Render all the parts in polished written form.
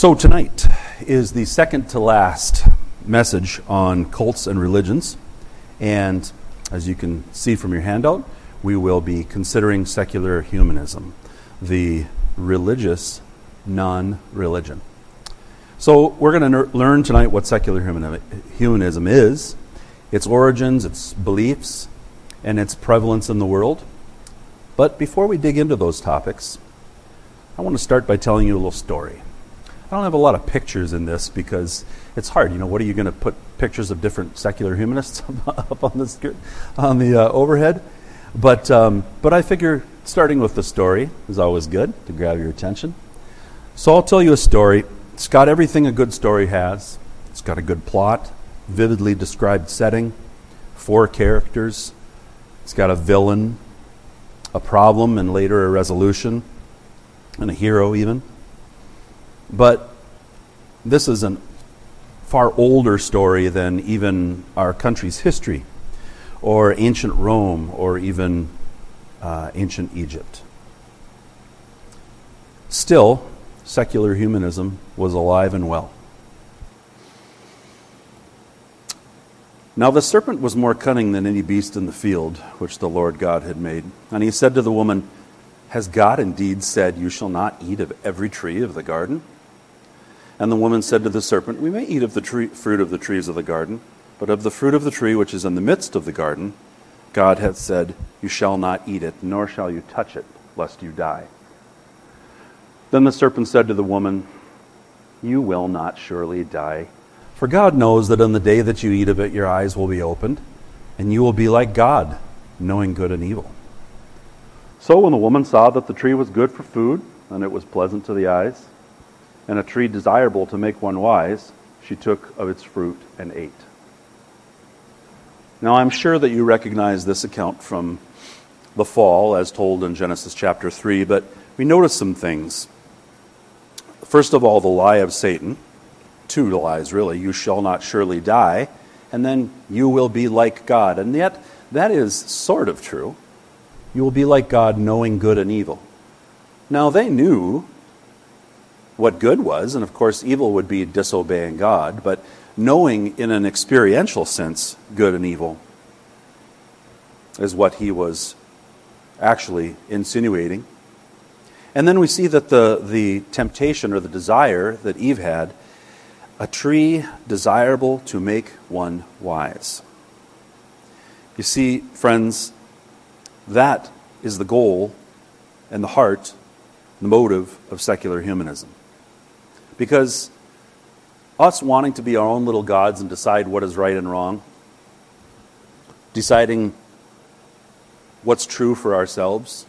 So tonight is the second to last message on cults and religions. And as you can see from your handout, we will be considering secular humanism, the religious non-religion. So we're going to learn tonight what secular humanism is, its origins, its beliefs, and its prevalence in the world. But before we dig into those topics, I want to start by telling you a little story. I don't have a lot of pictures in this because it's hard. What are you going to put pictures of different secular humanists up on the overhead? But I figure starting with the story is always good to grab your attention. So I'll tell you a story. It's got everything a good story has. It's got a good plot, vividly described setting, 4 characters. It's got a villain, a problem, and later a resolution, and a hero even. But this is a far older story than even our country's history, or ancient Rome, or even ancient Egypt. Still, secular humanism was alive and well. Now the serpent was more cunning than any beast in the field, which the Lord God had made. And he said to the woman, "Has God indeed said, 'You shall not eat of every tree of the garden'?" And the woman said to the serpent, "We may eat of the fruit of the trees of the garden, but of the fruit of the tree which is in the midst of the garden, God hath said, 'You shall not eat it, nor shall you touch it, lest you die.' Then the serpent said to the woman, 'You will not surely die. For God knows that on the day that you eat of it, your eyes will be opened, and you will be like God, knowing good and evil.' So when the woman saw that the tree was good for food, and it was pleasant to the eyes, and a tree desirable to make one wise, she took of its fruit and ate." Now I'm sure that you recognize this account from the fall, as told in Genesis chapter 3, but we notice some things. First of all, the lie of Satan. 2 lies, really. You shall not surely die, and then you will be like God. And yet, that is sort of true. You will be like God, knowing good and evil. Now, they knew what good was, and of course evil would be disobeying God, but knowing in an experiential sense good and evil is what he was actually insinuating. And then we see that the temptation or the desire that Eve had, a tree desirable to make one wise. You see, friends, that is the goal and the heart, the motive of secular humanism. Because us wanting to be our own little gods and decide what is right and wrong, deciding what's true for ourselves,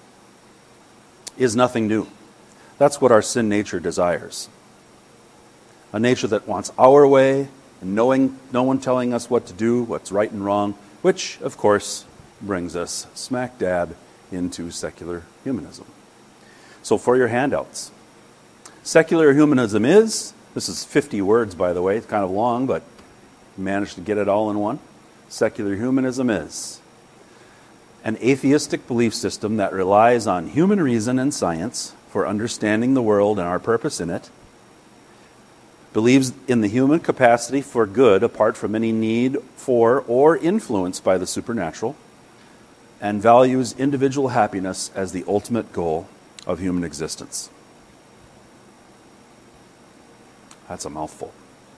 is nothing new. That's what our sin nature desires. A nature that wants our way, and knowing no one telling us what to do, what's right and wrong, which, of course, brings us smack dab into secular humanism. So for your handouts, secular humanism is, this is 50 words by the way, it's kind of long, but managed to get it all in one. Secular humanism is an atheistic belief system that relies on human reason and science for understanding the world and our purpose in it, believes in the human capacity for good apart from any need for or influence by the supernatural, and values individual happiness as the ultimate goal of human existence. That's a mouthful.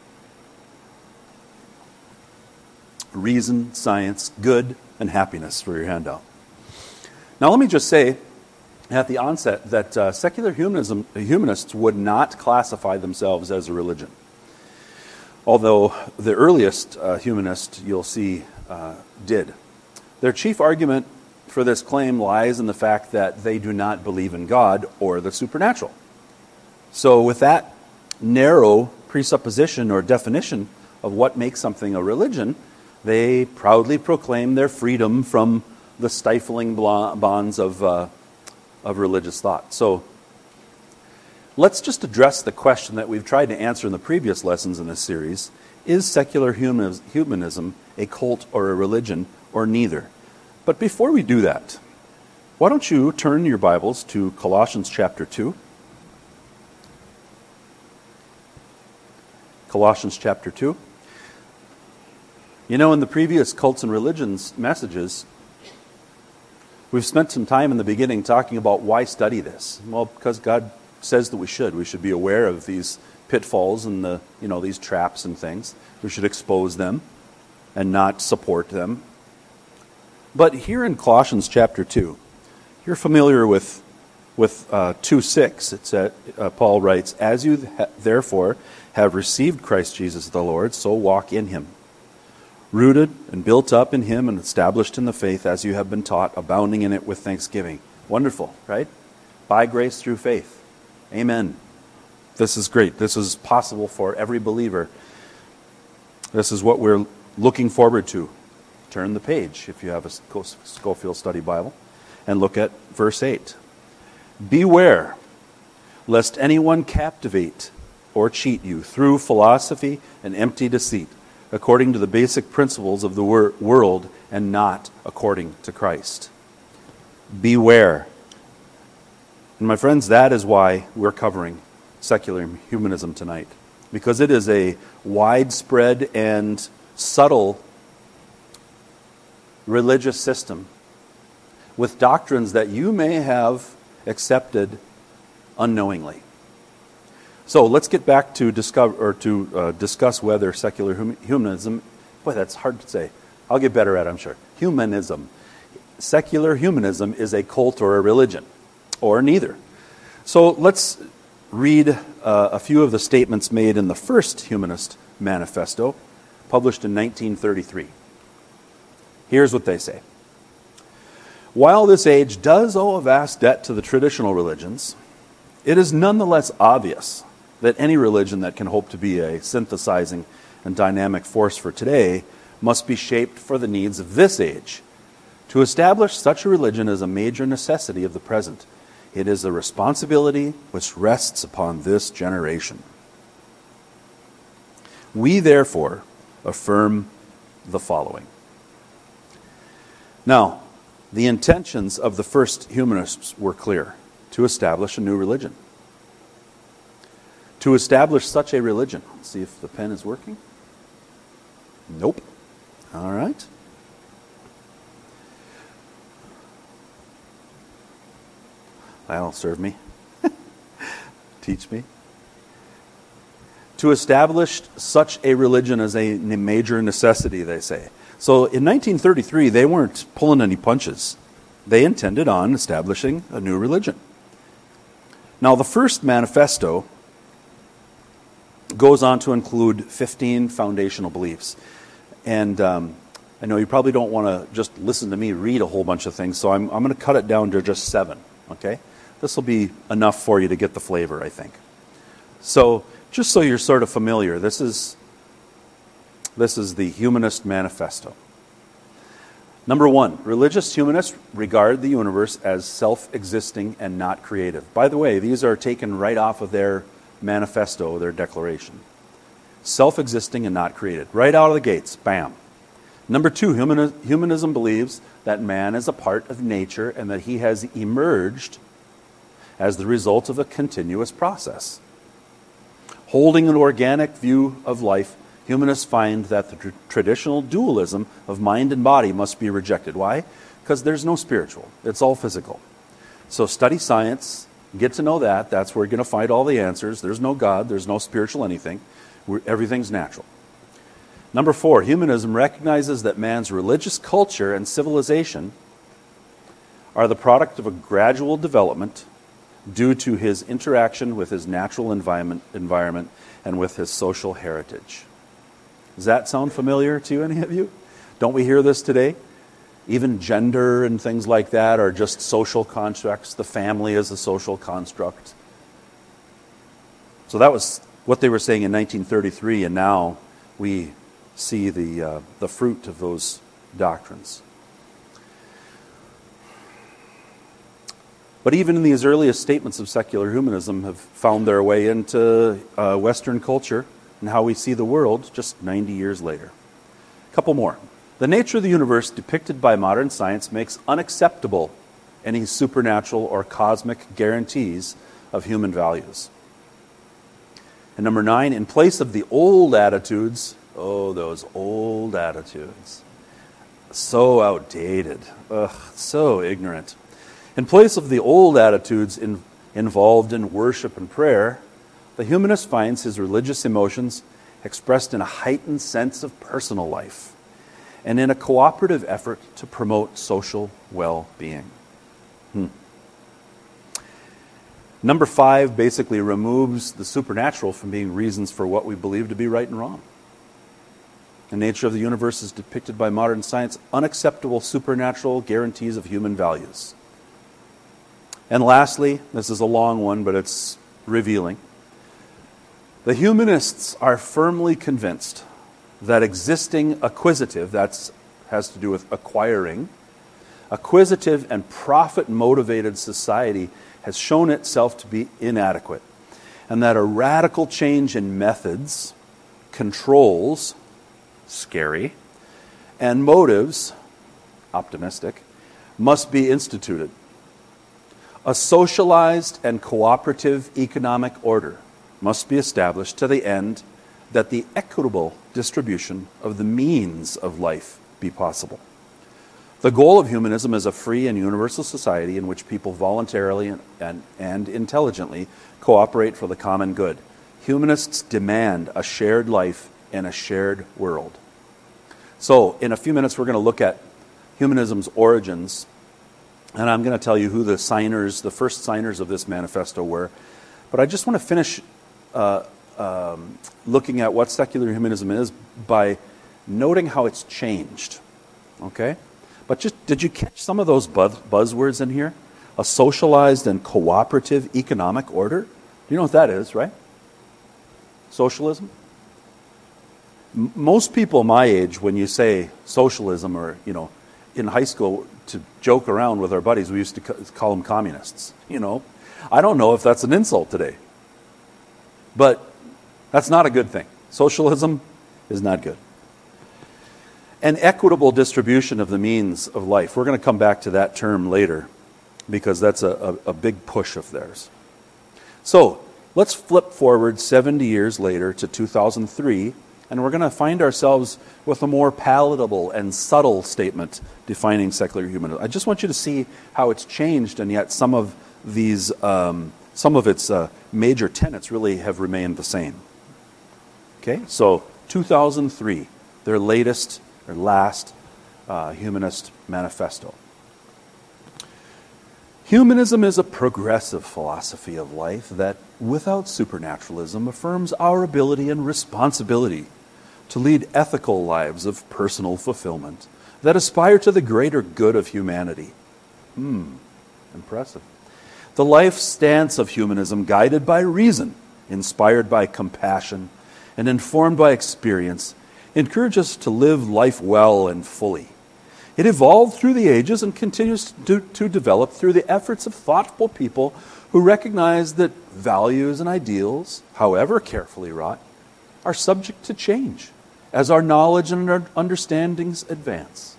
Reason, science, good, and happiness for your handout. Now let me just say at the onset that secular humanists would not classify themselves as a religion. Although the earliest humanist you'll see did. Their chief argument for this claim lies in the fact that they do not believe in God or the supernatural. So with that narrow presupposition or definition of what makes something a religion, they proudly proclaim their freedom from the stifling bonds of religious thought. So let's just address the question that we've tried to answer in the previous lessons in this series. Is secular humanism a cult or a religion, or neither? But before we do that, why don't you turn your Bibles to Colossians chapter 2. Colossians chapter 2. You know, in the previous cults and religions messages, we've spent some time in the beginning talking about why study this. Well, because God says that we should. We should be aware of these pitfalls and these traps and things. We should expose them and not support them. But here in Colossians chapter 2, you're familiar with 2:6. It said, Paul writes, "As you therefore have received Christ Jesus the Lord, so walk in him, rooted and built up in him and established in the faith as you have been taught, abounding in it with thanksgiving." Wonderful, right? By grace through faith. Amen. This is great. This is possible for every believer. This is what we're looking forward to. Turn the page if you have a Scofield Study Bible and look at verse 8. "Beware, lest anyone captivate or cheat you through philosophy and empty deceit, according to the basic principles of the world and not according to Christ." Beware. And my friends, that is why we're covering secular humanism tonight. Because it is a widespread and subtle religious system with doctrines that you may have accepted unknowingly. So let's get back to discuss whether secular humanism, boy, that's hard to say. I'll get better at it, I'm sure. Humanism. Secular humanism is a cult or a religion, or neither. So let's read a few of the statements made in the first Humanist Manifesto, published in 1933. Here's what they say. "While this age does owe a vast debt to the traditional religions, it is nonetheless obvious that any religion that can hope to be a synthesizing and dynamic force for today must be shaped for the needs of this age. To establish such a religion is a major necessity of the present. It is a responsibility which rests upon this generation. We therefore affirm the following." Now, the intentions of the first humanists were clear: to establish a new religion. To establish such a religion. Let's see if the pen is working. Nope. All right. That'll serve me. Teach me. To establish such a religion is a major necessity, they say. So in 1933, they weren't pulling any punches. They intended on establishing a new religion. Now, the first manifesto goes on to include 15 foundational beliefs. And I know you probably don't want to just listen to me read a whole bunch of things, so I'm going to cut it down to just 7, okay? This will be enough for you to get the flavor, I think. So, just so you're sort of familiar, this is the Humanist Manifesto. Number 1, religious humanists regard the universe as self-existing and not creative. By the way, these are taken right off of their manifesto, their declaration. Self-existing and not created. Right out of the gates, bam. Number 2, humanism believes that man is a part of nature and that he has emerged as the result of a continuous process. Holding an organic view of life, humanists find that the traditional dualism of mind and body must be rejected. Why? Because there's no spiritual. It's all physical. So study science, get to know that. That's where you're going to find all the answers. There's no God. There's no spiritual anything. Everything's natural. Number 4, humanism recognizes that man's religious culture and civilization are the product of a gradual development due to his interaction with his natural environment and with his social heritage. Does that sound familiar to any of you? Don't we hear this today? Even gender and things like that are just social constructs. The family is a social construct. So that was what they were saying in 1933, and now we see the fruit of those doctrines. But even in these earliest statements of secular humanism have found their way into Western culture and how we see the world just 90 years later. A couple more. The nature of the universe depicted by modern science makes unacceptable any supernatural or cosmic guarantees of human values. And number 9, in place of the old attitudes, oh, those old attitudes, so outdated, so ignorant. In place of the old attitudes involved in worship and prayer, the humanist finds his religious emotions expressed in a heightened sense of personal life and in a cooperative effort to promote social well-being. Number 5 basically removes the supernatural from being reasons for what we believe to be right and wrong. The nature of the universe is depicted by modern science, unacceptable supernatural guarantees of human values. And lastly, this is a long one, but it's revealing. The humanists are firmly convinced that existing acquisitive, that has to do with acquiring, acquisitive and profit-motivated society has shown itself to be inadequate, and that a radical change in methods, controls, scary, and motives, optimistic, must be instituted. A socialized and cooperative economic order must be established to the end that the equitable distribution of the means of life be possible. The goal of humanism is a free and universal society in which people voluntarily and intelligently cooperate for the common good. Humanists demand a shared life and a shared world. So, in a few minutes, we're going to look at humanism's origins, and I'm going to tell you who the first signers of this manifesto were. But I just want to finish looking at what secular humanism is by noting how it's changed. Okay? But did you catch some of those buzzwords in here? A socialized and cooperative economic order? You know what that is, right? Socialism? Most people my age, when you say socialism, or, in high school, to joke around with our buddies, we used to call them communists, I don't know if that's an insult today. But that's not a good thing. Socialism is not good. An equitable distribution of the means of life. We're going to come back to that term later because that's a big push of theirs. So let's flip forward 70 years later to 2003, and we're going to find ourselves with a more palatable and subtle statement defining secular humanism. I just want you to see how it's changed, and yet some of its major tenets really have remained the same. Okay, so 2003, their last humanist manifesto. Humanism is a progressive philosophy of life that, without supernaturalism, affirms our ability and responsibility to lead ethical lives of personal fulfillment that aspire to the greater good of humanity. Impressive. The life stance of humanism, guided by reason, inspired by compassion, and informed by experience, encourages us to live life well and fully. It evolved through the ages and continues to develop through the efforts of thoughtful people who recognize that values and ideals, however carefully wrought, are subject to change as our knowledge and our understandings advance.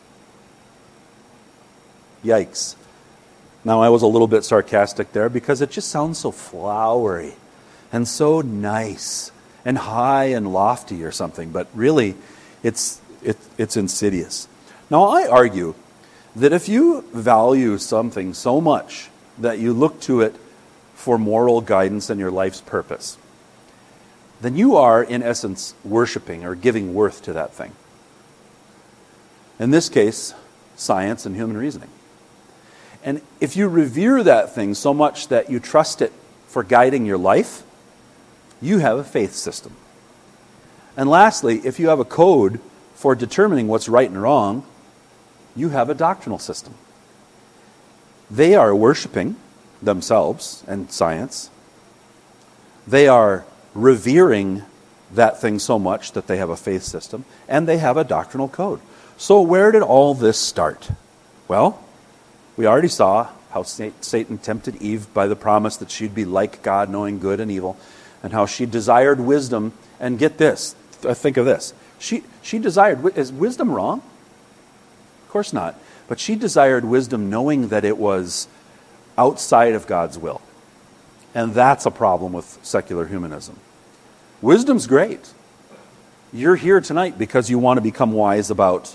Yikes. Now, I was a little bit sarcastic there because it just sounds so flowery and so nice and high and lofty or something, but really it's insidious. Now, I argue that if you value something so much that you look to it for moral guidance and your life's purpose, then you are, in essence, worshiping or giving worth to that thing. In this case, science and human reasoning. And if you revere that thing so much that you trust it for guiding your life, you have a faith system. And lastly, if you have a code for determining what's right and wrong, you have a doctrinal system. They are worshiping themselves and science. They are revering that thing so much that they have a faith system, and they have a doctrinal code. So where did all this start? Well, we already saw how Satan tempted Eve by the promise that she'd be like God, knowing good and evil, and how she desired wisdom. And get this, think of this. She desired, is wisdom wrong? Of course not. But she desired wisdom knowing that it was outside of God's will. And that's a problem with secular humanism. Wisdom's great. You're here tonight because you want to become wise about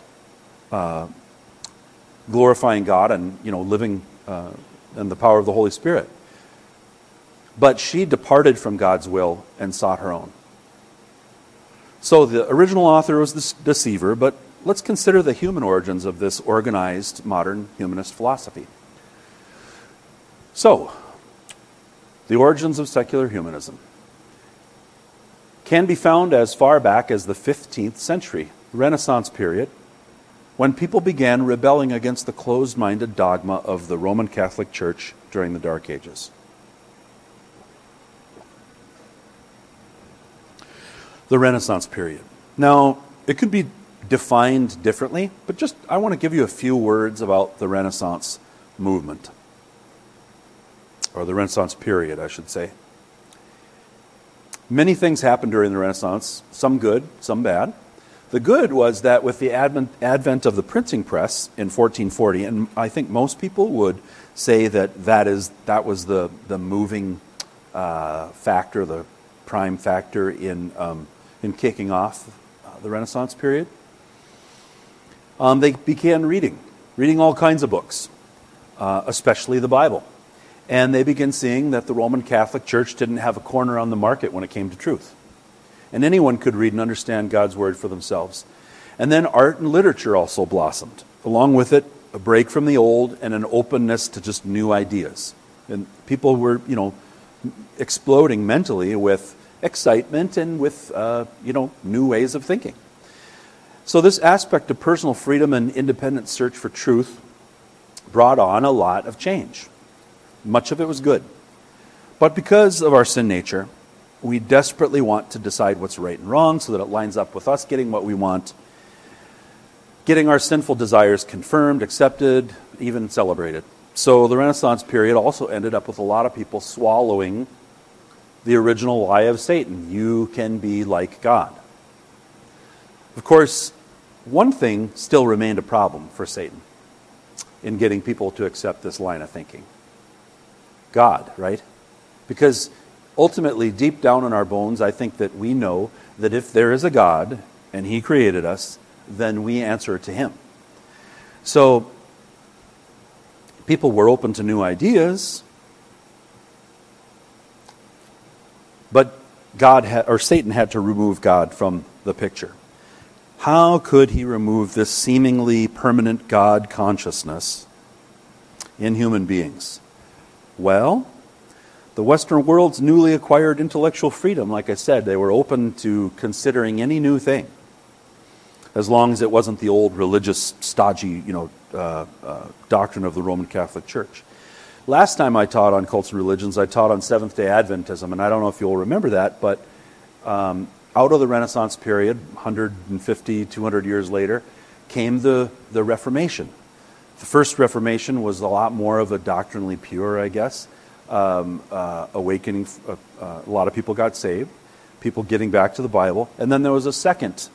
glorifying God and living in the power of the Holy Spirit. But she departed from God's will and sought her own. So the original author was the deceiver, but let's consider the human origins of this organized modern humanist philosophy. So, the origins of secular humanism can be found as far back as the 15th century, Renaissance period, when people began rebelling against the closed-minded dogma of the Roman Catholic Church during the Dark Ages. The Renaissance period. Now, it could be defined differently, but I want to give you a few words about the Renaissance movement. Or the Renaissance period, I should say. Many things happened during the Renaissance, some good, some bad. The good was that with the advent of the printing press in 1440, and I think most people would say that was the moving factor, the prime factor in kicking off the Renaissance period. They began reading all kinds of books, especially the Bible. And they began seeing that the Roman Catholic Church didn't have a corner on the market when it came to truth. And anyone could read and understand God's Word for themselves. And then art and literature also blossomed. Along with it, a break from the old and an openness to just new ideas. And people were, exploding mentally with excitement and with, new ways of thinking. So this aspect of personal freedom and independent search for truth brought on a lot of change. Much of it was good. But because of our sin nature, we desperately want to decide what's right and wrong so that it lines up with us getting what we want, getting our sinful desires confirmed, accepted, even celebrated. So the Renaissance period also ended up with a lot of people swallowing the original lie of Satan. You can be like God. Of course, one thing still remained a problem for Satan in getting people to accept this line of thinking. God, right? Because ultimately, deep down in our bones, I think that we know that if there is a God and He created us, then we answer to Him. So, people were open to new ideas, but Satan had to remove God from the picture. How could he remove this seemingly permanent God consciousness in human beings? Well, the Western world's newly acquired intellectual freedom, like I said, they were open to considering any new thing, as long as it wasn't the old religious, stodgy, doctrine of the Roman Catholic Church. Last time I taught on cults and religions, I taught on Seventh-day Adventism, and I don't know if you'll remember that, but out of the Renaissance period, 150, 200 years later, came the Reformation. The first Reformation was a lot more of a doctrinally pure, I guess, awakening. A lot of people got saved, people getting back to the Bible. And then there was a second,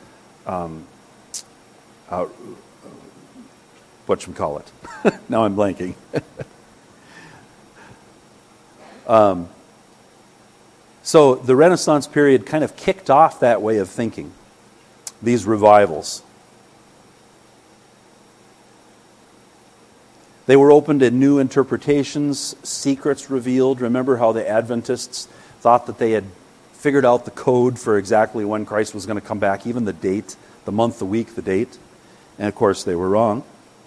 whatchamacallit. Now I'm blanking. So the Renaissance period kind of kicked off that way of thinking, these revivals. They were open to new interpretations, secrets revealed. Remember how the Adventists thought that they had figured out the code for exactly when Christ was going to come back, even the date, the month, the week, the date. And of course they were wrong.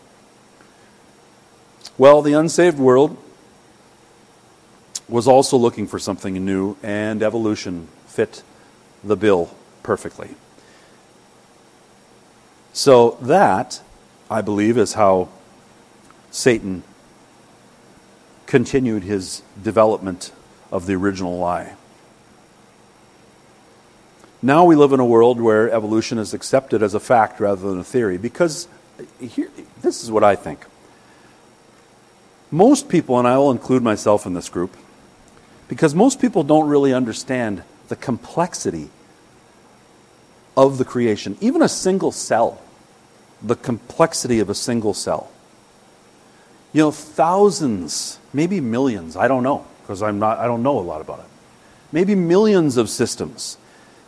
Well, the unsaved world was also looking for something new, and evolution fit the bill perfectly. So that, I believe, is how Satan continued his development of the original lie. Now we live in a world where evolution is accepted as a fact rather than a theory, because this is what I think. Most people, and I will include myself in this group, because most people don't really understand the complexity of the creation. Even a single cell, the complexity of a single cell. Thousands, maybe millions, I don't know, because I don't know a lot about it. Maybe millions of systems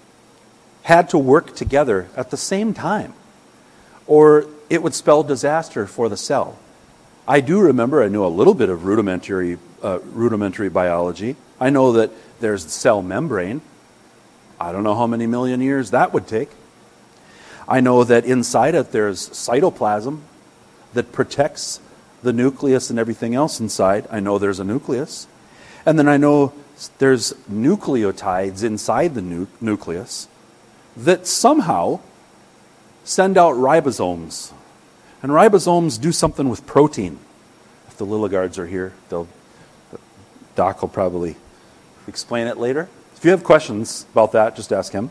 had to work together at the same time, or it would spell disaster for the cell. I do remember, I knew a little bit of rudimentary biology. I know that there's the cell membrane. I don't know how many million years that would take. I know that inside it there's cytoplasm that protects the nucleus and everything else inside. I know there's a nucleus. And then I know there's nucleotides inside the nucleus that somehow send out ribosomes. And ribosomes do something with protein. If the Lilligards are here, Doc will probably explain it later. If you have questions about that, just ask him.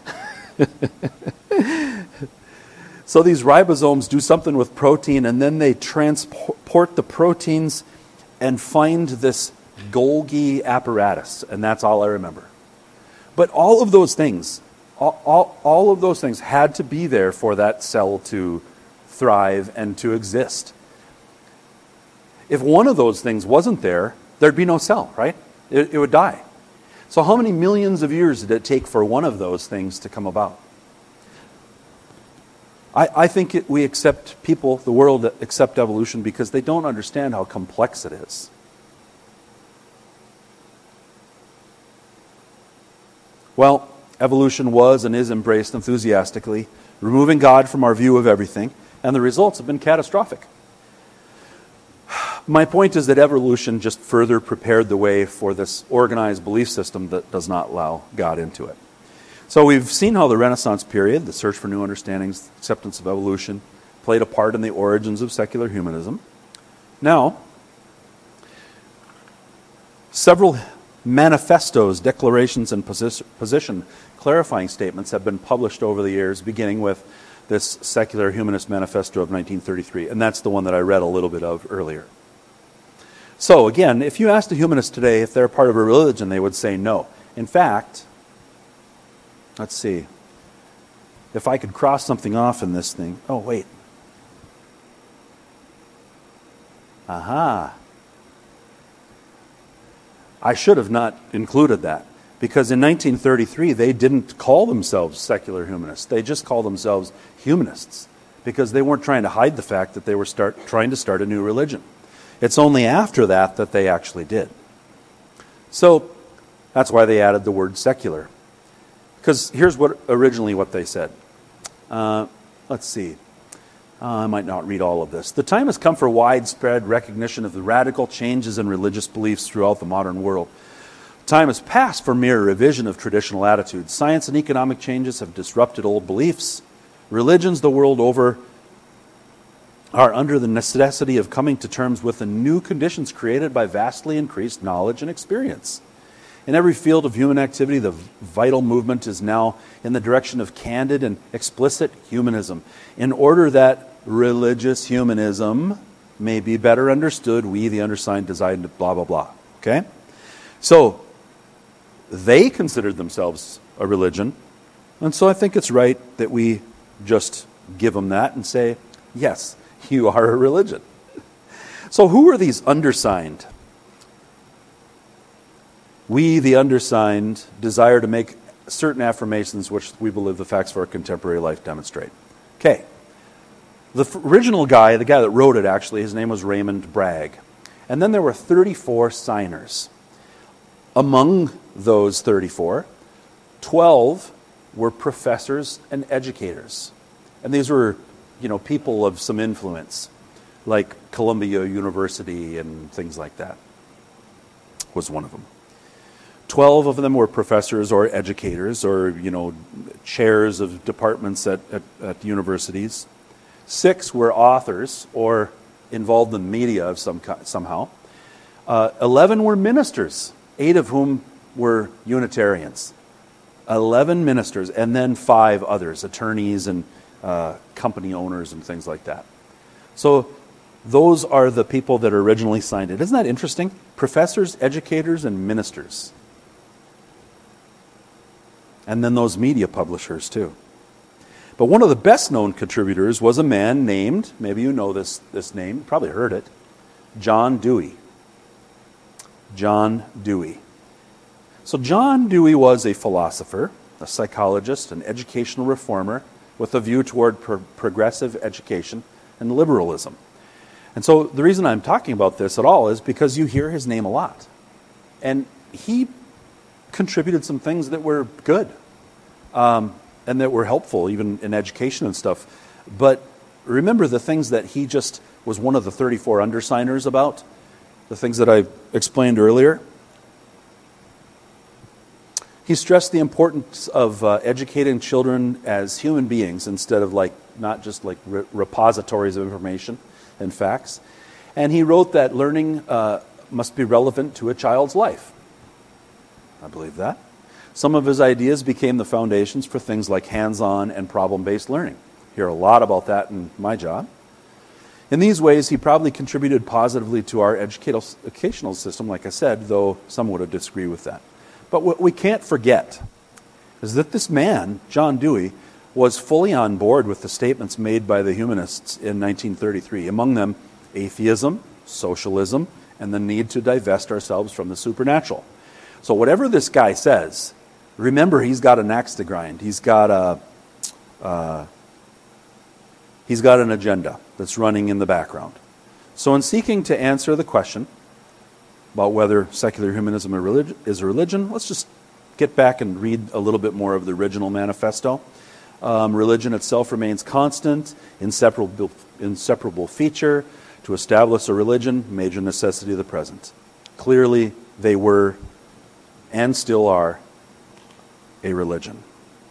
So these ribosomes do something with protein, and then they transport the proteins and find this Golgi apparatus, and that's all I remember. But all of those things, all of those things had to be there for that cell to thrive and to exist. If one of those things wasn't there, there'd be no cell, right? It would die. So how many millions of years did it take for one of those things to come about? I think the world accept evolution because they don't understand how complex it is. Well, evolution was and is embraced enthusiastically, removing God from our view of everything, and the results have been catastrophic. My point is that evolution just further prepared the way for this organized belief system that does not allow God into it. So we've seen how the Renaissance period, the search for new understandings, acceptance of evolution, played a part in the origins of secular humanism. Now, several manifestos, declarations, and position clarifying statements have been published over the years, beginning with this Secular Humanist Manifesto of 1933, and that's the one that I read a little bit of earlier. So again, if you asked a humanist today if they're part of a religion, they would say no. In fact, let's see. If I could cross something off in this thing. Oh, wait. Aha. I should have not included that. Because in 1933, they didn't call themselves secular humanists. They just called themselves humanists. Because they weren't trying to hide the fact that they were trying to start a new religion. It's only after that that they actually did. So that's why they added the word secular. Because here's originally what they said. Let's see. I might not read all of this. The time has come for widespread recognition of the radical changes in religious beliefs throughout the modern world. Time has passed for mere revision of traditional attitudes. Science and economic changes have disrupted old beliefs. Religions the world over are under the necessity of coming to terms with the new conditions created by vastly increased knowledge and experience. In every field of human activity, the vital movement is now in the direction of candid and explicit humanism. In order that religious humanism may be better understood, we, the undersigned, decide to blah, blah, blah. Okay? So, they considered themselves a religion, and so I think it's right that we just give them that and say, yes, you are a religion. So who are these undersigned? We, the undersigned, desire to make certain affirmations which we believe the facts of our contemporary life demonstrate. Okay. The original guy, the guy that wrote it actually, his name was Raymond Bragg. And then there were 34 signers. Among those 34, 12 were professors and educators. And these were, people of some influence, like Columbia University and things like that, was one of them. 12 of them were professors or educators or, chairs of departments at universities. 6 were authors or involved in media of somehow. 11 were ministers, 8 of whom were Unitarians. 11 ministers, and then 5 others, attorneys and company owners and things like that. So those are the people that originally signed it. Isn't that interesting? Professors, educators, and ministers. And then those media publishers too. But one of the best known contributors was a man named, maybe you know this name, you probably heard it, John Dewey. John Dewey. So John Dewey was a philosopher a psychologist, an educational reformer with a view toward progressive education and liberalism. And so the reason I'm talking about this at all is because you hear his name a lot. And he contributed some things that were good and that were helpful, even in education and stuff. But remember the things that he just was one of the 34 undersigners about, the things that I explained earlier. He stressed the importance of educating children as human beings instead of not just repositories of information and facts. And he wrote that learning must be relevant to a child's life. I believe that. Some of his ideas became the foundations for things like hands-on and problem-based learning. Hear a lot about that in my job. In these ways, he probably contributed positively to our educational system, like I said, though some would have disagreed with that. But what we can't forget is that this man, John Dewey, was fully on board with the statements made by the humanists in 1933, among them atheism, socialism, and the need to divest ourselves from the supernatural. So whatever this guy says, remember he's got an axe to grind. He's got an agenda that's running in the background. So in seeking to answer the question about whether secular humanism is a religion, let's just get back and read a little bit more of the original manifesto. Religion itself remains constant, inseparable feature. To establish a religion, major necessity of the present. Clearly, they were and still are a religion.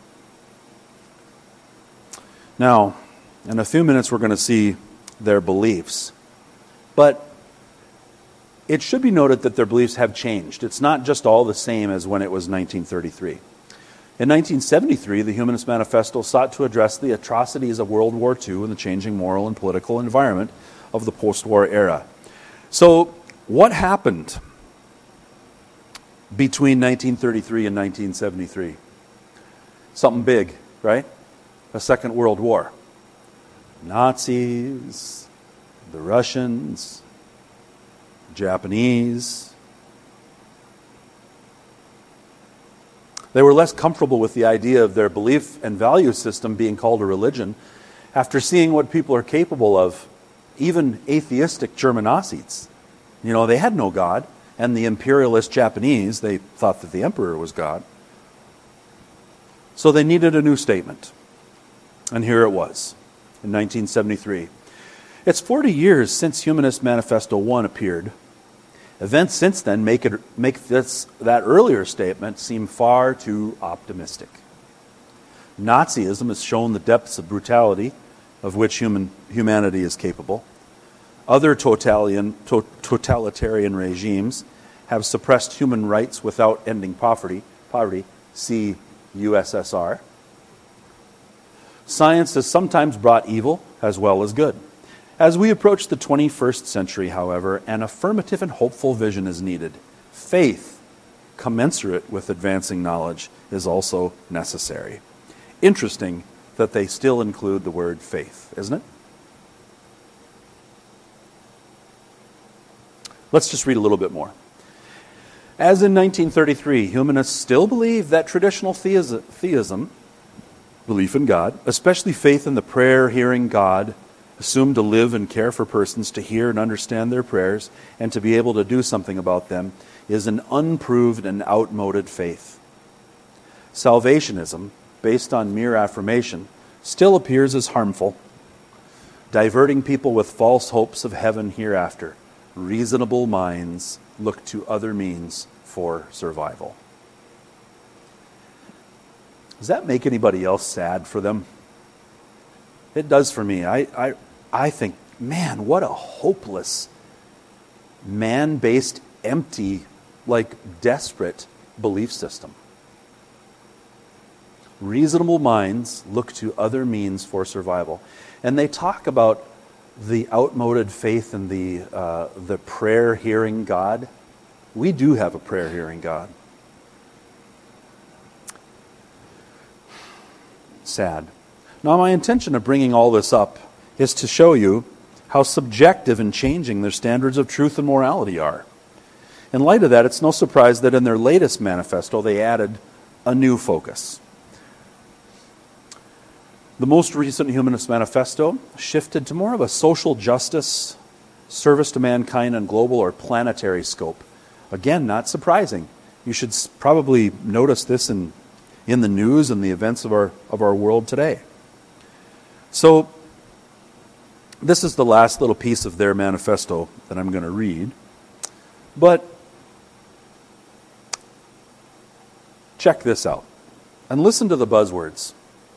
Now, in a few minutes, we're going to see their beliefs. But it should be noted that their beliefs have changed. It's not just all the same as when it was 1933. In 1973, the Humanist Manifesto sought to address the atrocities of World War II and the changing moral and political environment of the post-war era. So, what happened between 1933 and 1973? Something big, right? A Second World War. Nazis, the Russians, Japanese. They were less comfortable with the idea of their belief and value system being called a religion after seeing what people are capable of, even atheistic German Nazis. You know, they had no God, and the imperialist Japanese, they thought that the emperor was God. So they needed a new statement. And here it was, in 1973. It's 40 years since Humanist Manifesto 1 appeared. Events since then make that earlier statement seem far too optimistic. Nazism has shown the depths of brutality of which humanity is capable. Other totalitarian regimes have suppressed human rights without ending poverty. See USSR. Science has sometimes brought evil as well as good. As we approach the 21st century, however, an affirmative and hopeful vision is needed. Faith, commensurate with advancing knowledge, is also necessary. Interesting that they still include the word faith, isn't it? Let's just read a little bit more. As in 1933, humanists still believe that traditional theism, belief in God, especially faith in the prayer-hearing God, assumed to live and care for persons, to hear and understand their prayers, and to be able to do something about them, is an unproved and outmoded faith. Salvationism, based on mere affirmation, still appears as harmful, diverting people with false hopes of heaven hereafter. Reasonable minds look to other means for survival. Does that make anybody else sad for them? It does for me. I think, man, what a hopeless, man-based, empty, desperate belief system. Reasonable minds look to other means for survival. And they talk about the outmoded faith in the prayer-hearing God. We do have a prayer-hearing God. Sad. Now, my intention of bringing all this up is to show you how subjective and changing their standards of truth and morality are. In light of that, it's no surprise that in their latest manifesto they added a new focus. The most recent Humanist Manifesto shifted to more of a social justice, service to mankind and global or planetary scope. Again, not surprising. You should probably notice this in the news and the events of our world today. So, this is the last little piece of their manifesto that I'm going to read. But check this out and listen to the buzzwords.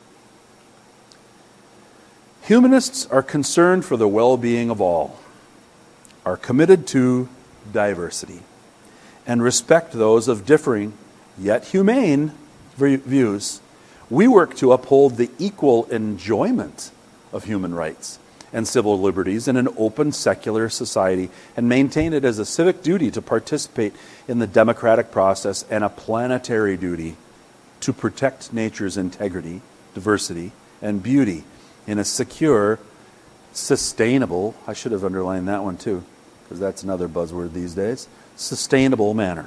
Humanists are concerned for the well-being of all, are committed to diversity, and respect those of differing yet humane views. We work to uphold the equal enjoyment of human rights and civil liberties in an open secular society and maintain it as a civic duty to participate in the democratic process and a planetary duty to protect nature's integrity, diversity, and beauty in a secure, sustainable, I should have underlined that one too, because that's another buzzword these days, sustainable manner.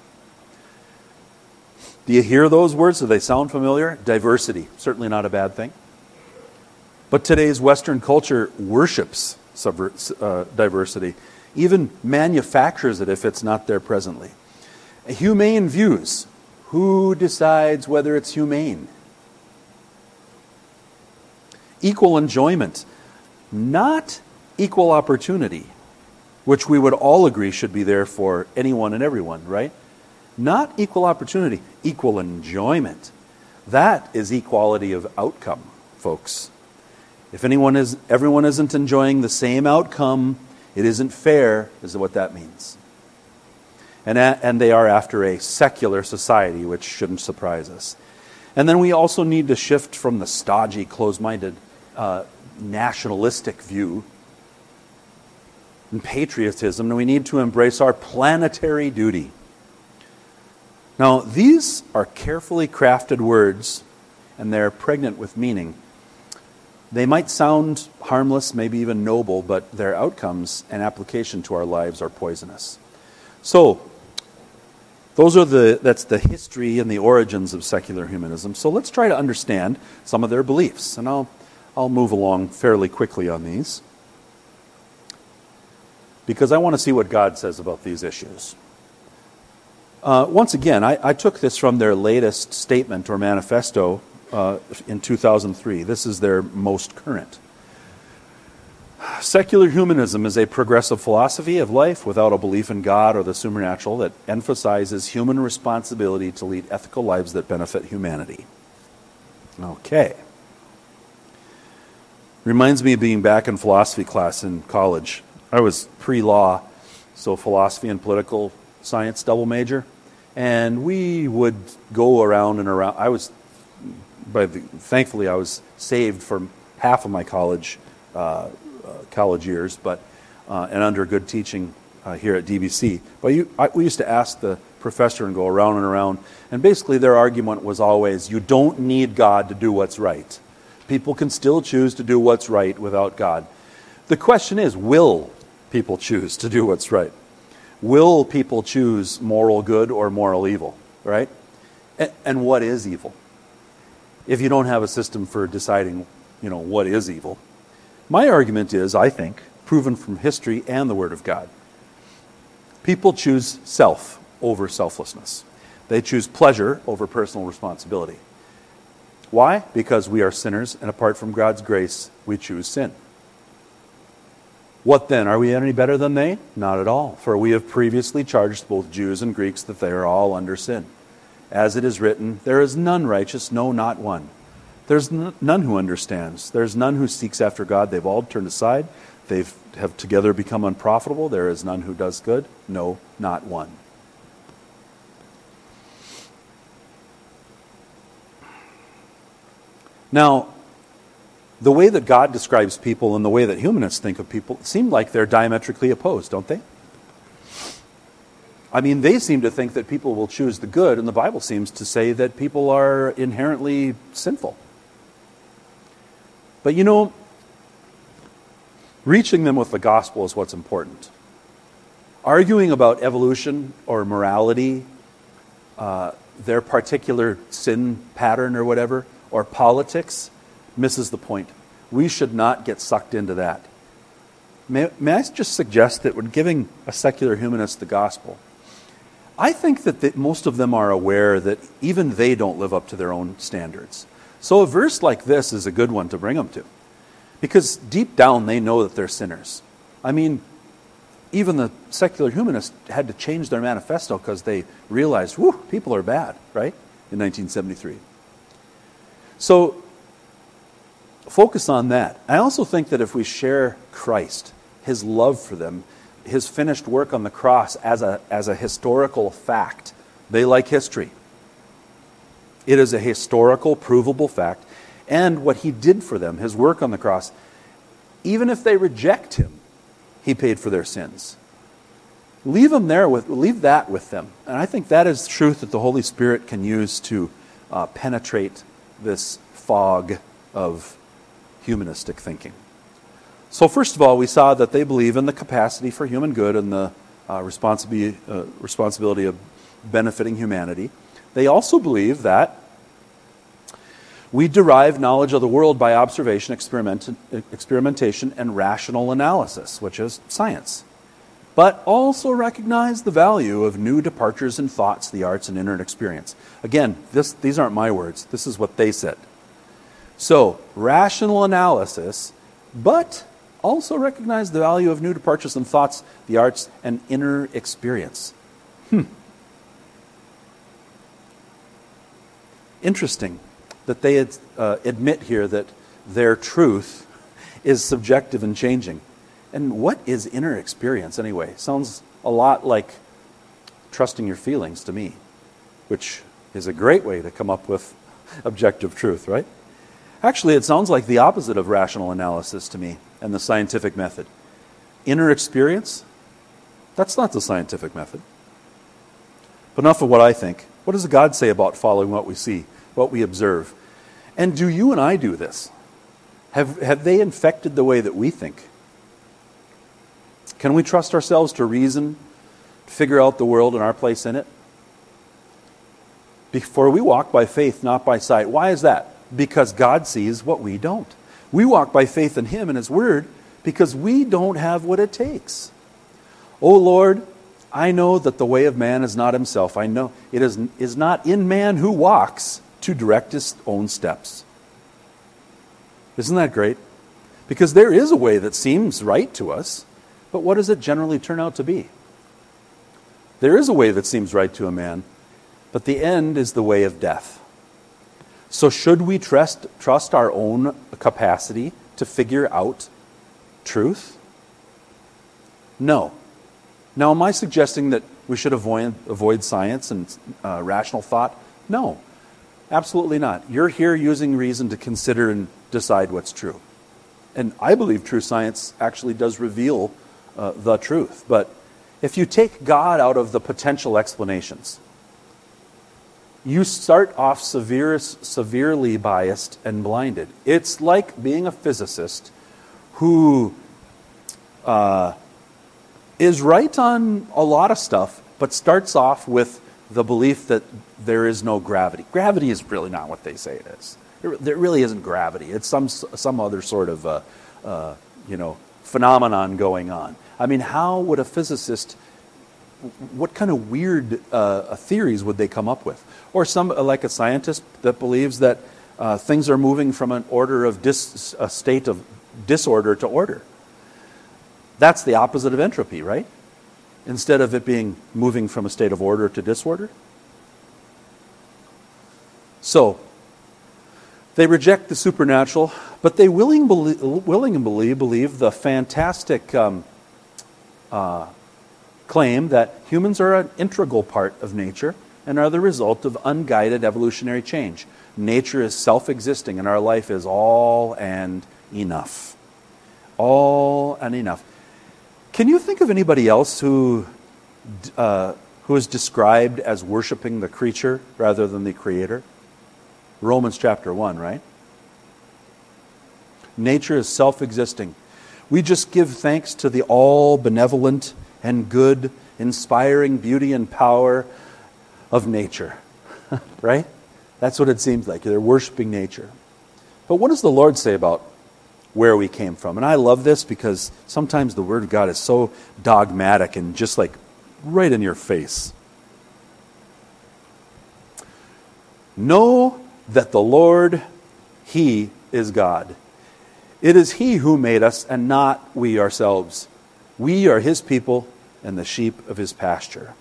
Do you hear those words? Do they sound familiar? Diversity, certainly not a bad thing. But today's Western culture worships diversity, even manufactures it if it's not there presently. Humane views. Who decides whether it's humane? Equal enjoyment, not equal opportunity, which we would all agree should be there for anyone and everyone, right? Not equal opportunity, equal enjoyment. That is equality of outcome, folks. If everyone isn't enjoying the same outcome, it isn't fair, is what that means. And they are after a secular society, which shouldn't surprise us. And then we also need to shift from the stodgy, closed-minded, nationalistic view and patriotism, and we need to embrace our planetary duty. Now, these are carefully crafted words, and they're pregnant with meaning. They might sound harmless, maybe even noble, but their outcomes and application to our lives are poisonous. So, that's the history and the origins of secular humanism. So let's try to understand some of their beliefs, and I'll move along fairly quickly on these, because I want to see what God says about these issues. Once again, I took this from their latest statement or manifesto in 2003. This is their most current. Secular humanism is a progressive philosophy of life without a belief in God or the supernatural that emphasizes human responsibility to lead ethical lives that benefit humanity. Okay. Reminds me of being back in philosophy class in college. I was pre-law, so philosophy and political science double major. And we would go around and around. Thankfully, I was saved from half of my college years, but and under good teaching here at DBC. But we used to ask the professor and go around and around, and basically their argument was always, you don't need God to do what's right. People can still choose to do what's right without God. The question is, will people choose to do what's right? Will people choose moral good or moral evil, right? And what is evil? If you don't have a system for deciding, what is evil. My argument is, I think, proven from history and the Word of God. People choose self over selflessness. They choose pleasure over personal responsibility. Why? Because we are sinners, and apart from God's grace, we choose sin. What then? Are we any better than they? Not at all. For we have previously charged both Jews and Greeks that they are all under sin. As it is written, there is none righteous, no, not one. There's none who understands. There's none who seeks after God. They've all turned aside. They have together become unprofitable. There is none who does good. No, not one. Now, the way that God describes people and the way that humanists think of people seem like they're diametrically opposed, don't they? I mean, they seem to think that people will choose the good, and the Bible seems to say that people are inherently sinful. But reaching them with the gospel is what's important. Arguing about evolution or morality, their particular sin pattern or whatever, or politics, misses the point. We should not get sucked into that. May I just suggest that when giving a secular humanist the gospel, I think that most of them are aware that even they don't live up to their own standards. So a verse like this is a good one to bring them to. Because deep down they know that they're sinners. I mean, even the secular humanists had to change their manifesto because they realized, people are bad, right? In 1973. So, focus on that. I also think that if we share Christ, His love for them, His finished work on the cross as a historical fact, they like history. It is a historical, provable fact. And what He did for them, His work on the cross, even if they reject Him, He paid for their sins. Leave that with them. And I think that is truth that the Holy Spirit can use to penetrate this fog of humanistic thinking. So first of all, we saw that they believe in the capacity for human good and the responsibility of benefiting humanity. They also believe that we derive knowledge of the world by observation, experimentation, and rational analysis, which is science. But also recognize the value of new departures in thoughts, the arts, and inner experience. Again, these aren't my words. This is what they said. So, rational analysis, but also recognize the value of new departures in thoughts, the arts, and inner experience. Interesting that they admit here that their truth is subjective and changing. And what is inner experience anyway? Sounds a lot like trusting your feelings to me, which is a great way to come up with objective truth, right? Actually, it sounds like the opposite of rational analysis to me and the scientific method. Inner experience? That's not the scientific method. But enough of what I think. What does God say about following what we see, what we observe? And do you and I do this? Have they infected the way that we think? Can we trust ourselves to reason, to figure out the world and our place in it? For we walk by faith, not by sight. Why is that? Because God sees what we don't. We walk by faith in Him and His Word because we don't have what it takes. O Lord, I know that the way of man is not himself. I know it is not in man who walks to direct his own steps. Isn't that great? Because there is a way that seems right to us, but what does it generally turn out to be? There is a way that seems right to a man, but the end is the way of death. So should we trust our own capacity to figure out truth? No. Now, am I suggesting that we should avoid science and rational thought? No, absolutely not. You're here using reason to consider and decide what's true. And I believe true science actually does reveal the truth. But if you take God out of the potential explanations, you start off severely biased and blinded. It's like being a physicist who is right on a lot of stuff, but starts off with the belief that there is no gravity. Gravity is really not what they say it is. There really isn't gravity. It's some other sort of phenomenon going on. I mean, how would a physicist? What kind of weird theories would they come up with? Or like a scientist that believes that things are moving from a state of disorder to order. That's the opposite of entropy, right? Instead of it being moving from a state of order to disorder. So, they reject the supernatural, but they willingly believe the fantastic claim that humans are an integral part of nature and are the result of unguided evolutionary change. Nature is self-existing and our life is all and enough. All and enough. Can you think of anybody else who is described as worshiping the creature rather than the creator? Romans chapter 1, right? Nature is self-existing. We just give thanks to the all-benevolent and good, inspiring beauty and power of nature. Right? That's what it seems like. They're worshiping nature. But what does the Lord say about where we came from? And I love this because sometimes the Word of God is so dogmatic and just like right in your face. Know that the Lord, He is God. It is He who made us and not we ourselves. We are His people and the sheep of His pasture.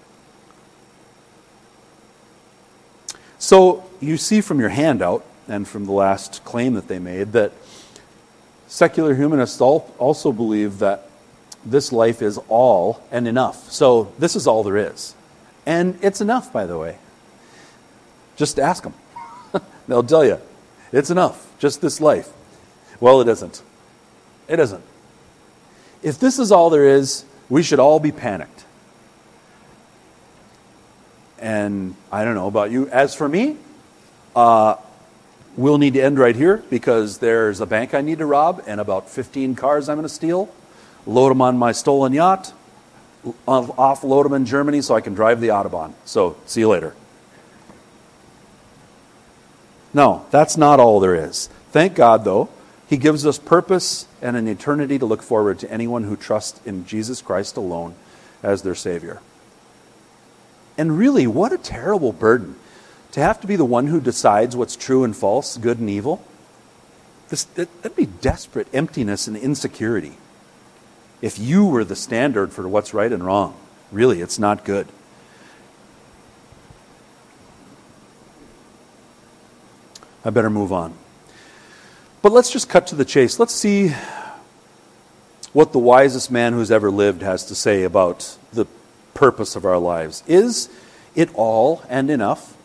So you see from your handout and from the last claim that they made that secular humanists also believe that this life is all and enough. So this is all there is. And it's enough, by the way. Just ask them. They'll tell you. It's enough. Just this life. Well, it isn't. It isn't. If this is all there is, we should all be panicked. And I don't know about you. As for me, we'll need to end right here because there's a bank I need to rob and about 15 cars I'm going to steal, load them on my stolen yacht, offload them in Germany so I can drive the Autobahn. So, see you later. No, that's not all there is. Thank God, though, He gives us purpose and an eternity to look forward to anyone who trusts in Jesus Christ alone as their Savior. And really, what a terrible burden to have to be the one who decides what's true and false, good and evil. That'd be desperate emptiness and insecurity. If you were the standard for what's right and wrong, really, it's not good. I better move on. But let's just cut to the chase. Let's see what the wisest man who's ever lived has to say about the purpose of our lives. Is it all and enough?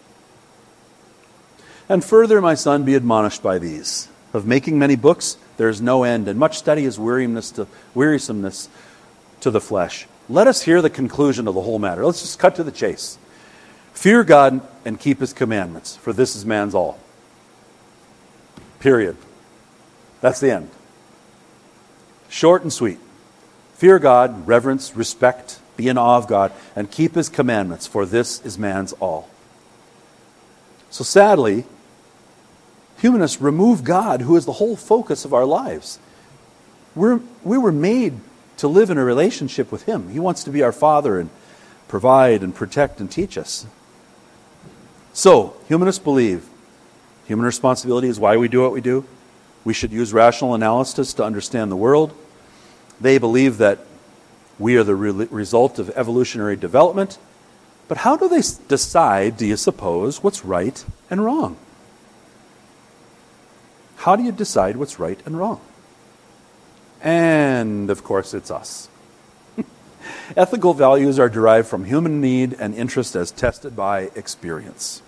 And further, my son, be admonished by these. Of making many books, there is no end, and much study is wearisomeness to the flesh. Let us hear the conclusion of the whole matter. Let's just cut to the chase. Fear God and keep His commandments, for this is man's all. Period. That's the end. Short and sweet. Fear God, reverence, respect, be in awe of God, and keep His commandments, for this is man's all. So sadly, humanists remove God, who is the whole focus of our lives. We were made to live in a relationship with Him. He wants to be our Father and provide and protect and teach us. So, humanists believe human responsibility is why we do what we do. We should use rational analysis to understand the world. They believe that we are the result of evolutionary development. But how do they decide, do you suppose, what's right and wrong? How do you decide what's right and wrong? And, of course, it's us. Ethical values are derived from human need and interest as tested by experience.